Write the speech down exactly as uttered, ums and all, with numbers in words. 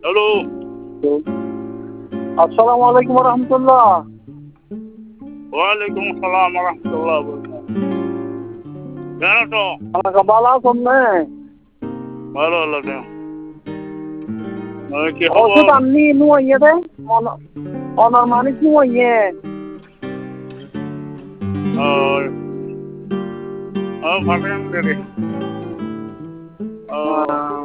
Hello. আসসালামু আলাইকুম রহমতুল্লাহ। ওয়ালাইকুম আসসালাম রহমতুল্লাহ। কেন তো আমাকে ভালো আছেন না? ভালো লাগে কি ওষুধ খবর? আননি নুয়ে দে অনার মানিস নুয়ে ভাবেন দেরি